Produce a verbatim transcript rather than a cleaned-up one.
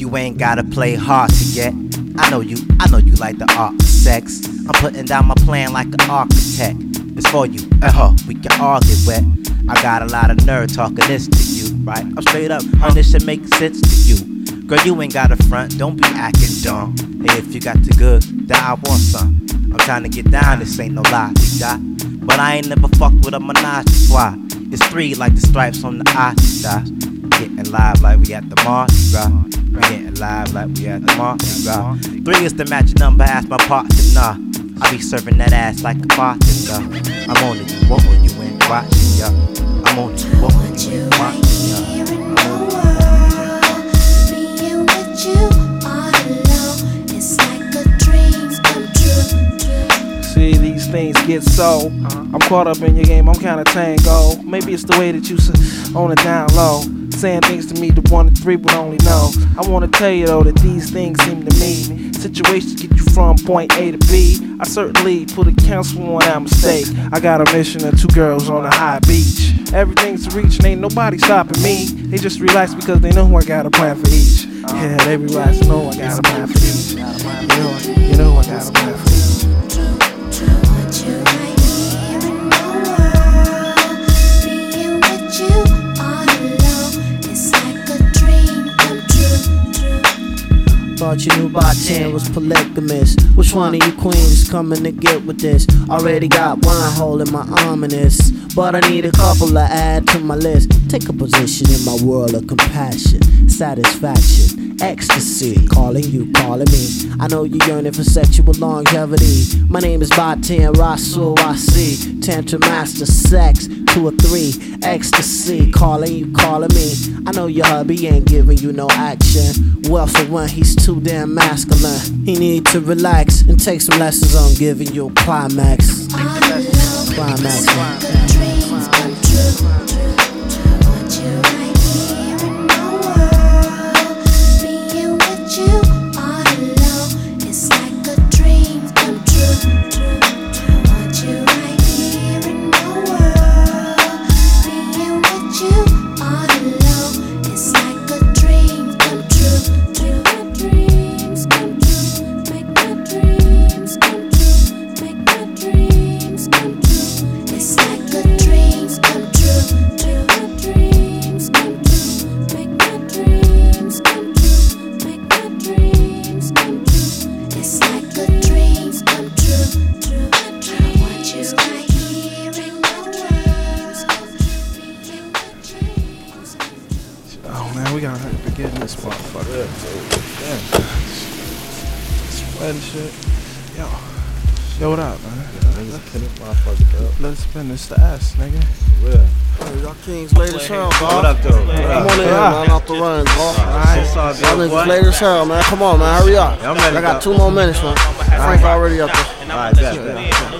You ain't gotta play hard to get. I know you, I know you like the art of sex. I'm putting down my plan like an architect. It's for you and her, we can all get wet. I got a lot of nerve talking this to you, right? I'm straight up, and this should make sense to you. Girl, you ain't got a front, don't be acting dumb. Hey, if you got the good, then I want some. I'm trying to get down, this ain't no lie, you got. But I ain't never fucked with a menage a trois. It's three like the stripes on the eye, getting live like we at the Mardi Gras. We getting live like we at the Mardi Gras. Three is the magic number, ask my partner. I be serving that ass like a bartender. I'm on it, you want when you ain't watching, ya. I'm on it, you want when you ain't watching, ya. Being with you all alone, it's like a dream come true. See, these things get so. I'm caught up in your game, I'm kinda tango. Maybe it's the way that you sit on it down low, saying things to me that one and three would only know. I wanna tell you though that these things seem to me situations get you from point A to B. I certainly put a counsel on that mistake. I got a mission of two girls on a high beach. Everything's to reach and ain't nobody stopping me. They just relax because they know I got a plan for each. Yeah, they relax and know I got a plan for each. You know, you know I got a plan for each. Thought you knew bartend was polygamous. Which one of you queens coming to get with this? Already got one hole in my arm in this, but I need a couple to add to my list. Take a position in my world of compassion, satisfaction, ecstasy. Calling you, calling me. I know you yearning for sexual longevity. My name is Bartend Rasul Wasi. Tantra master, sex, two or three, ecstasy. Calling you, calling me. I know your hubby ain't giving you no action. Well, for one, he's too damn masculine. He need to relax and take some lessons on giving you a climax. Climax. We gotta begin this motherfucker. Damn. Sweating shit. Yo. Yo, what up, man? Let's, let's spin this to ass, nigga. Hey, y'all kings late as hell, dog. What up, though? Come on in here, man. Off the run, dog. Y'all niggas late as hell, man. Come on, man. Hurry up. I got two more minutes, man. Frank already up there. Alright, bet, bet.